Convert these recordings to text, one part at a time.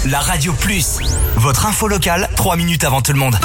la Radio Plus. Votre info locale, 3 minutes avant tout le monde.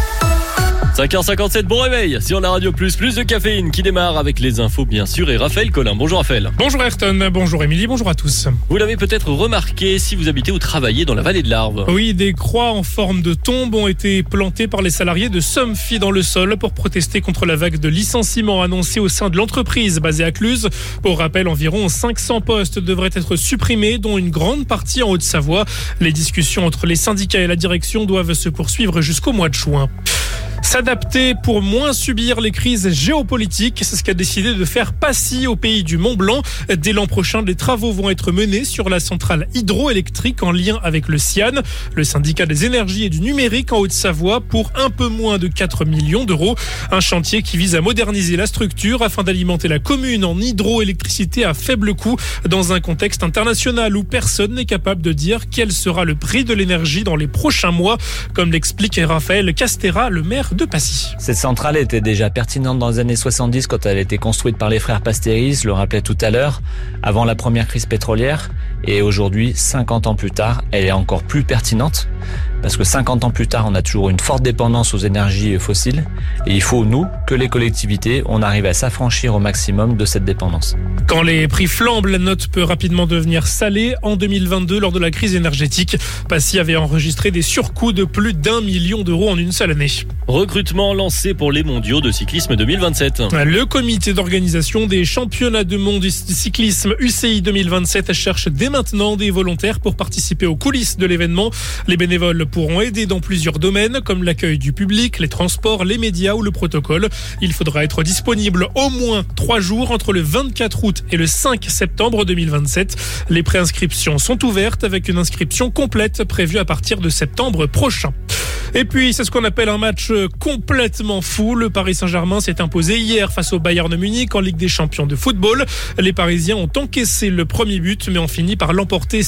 5h57, bon réveil sur la Radio Plus de caféine qui démarre avec les infos bien sûr et Raphaël Collin. Bonjour Raphaël. Bonjour Ayrton, bonjour Émilie, bonjour à tous. Vous l'avez peut-être remarqué si vous habitez ou travaillez dans la vallée de l'Arve. Oui, des croix en forme de tombe ont été plantées par les salariés de Somfy dans le sol pour protester contre la vague de licenciements annoncée au sein de l'entreprise basée à Cluses. Pour rappel, environ 500 postes devraient être supprimés, dont une grande partie en Haute-Savoie. Les discussions entre les syndicats et la direction doivent se poursuivre jusqu'au mois de juin. S'adapter pour moins subir les crises géopolitiques, c'est ce qu'a décidé de faire Passy au pays du Mont-Blanc. Dès l'an prochain, les travaux vont être menés sur la centrale hydroélectrique en lien avec le CIAN, le syndicat des énergies et du numérique en Haute-Savoie, pour un peu moins de 4 millions d'euros. Un chantier qui vise à moderniser la structure afin d'alimenter la commune en hydroélectricité à faible coût dans un contexte international où personne n'est capable de dire quel sera le prix de l'énergie dans les prochains mois, comme l'explique Raphaël Castera, le maire de Passy. Cette centrale était déjà pertinente dans les années 70 quand elle a été construite par les frères Pastéris, je le rappelais tout à l'heure, avant la première crise pétrolière. Et aujourd'hui, 50 ans plus tard, elle est encore plus pertinente parce que 50 ans plus tard, on a toujours une forte dépendance aux énergies fossiles et il faut, nous, que les collectivités, on arrive à s'affranchir au maximum de cette dépendance. Quand les prix flambent, la note peut rapidement devenir salée. En 2022, lors de la crise énergétique, Passy avait enregistré des surcoûts de plus d'1 million d'euros en une seule année. Recrutement lancé pour les mondiaux de cyclisme 2027. Le comité d'organisation des championnats du monde de cyclisme UCI 2027 cherche dès maintenant des volontaires pour participer aux coulisses de l'événement. Les bénévoles pourront aider dans plusieurs domaines comme l'accueil du public, les transports, les médias ou le protocole. Il faudra être disponible au moins 3 jours entre le 24 août et le 5 septembre 2027. Les préinscriptions sont ouvertes avec une inscription complète prévue à partir de septembre prochain. Et puis, c'est ce qu'on appelle un match complètement fou. Le Paris Saint-Germain s'est imposé hier face au Bayern Munich en Ligue des Champions de football. Les Parisiens ont encaissé le premier but, mais ont fini par l'emporter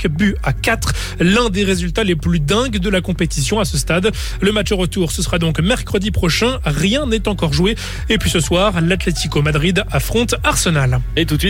5-4. L'un des résultats les plus dingues de la compétition à ce stade. Le match retour, ce sera donc mercredi prochain. Rien n'est encore joué. Et puis ce soir, l'Atlético Madrid affronte Arsenal. Et tout de suite,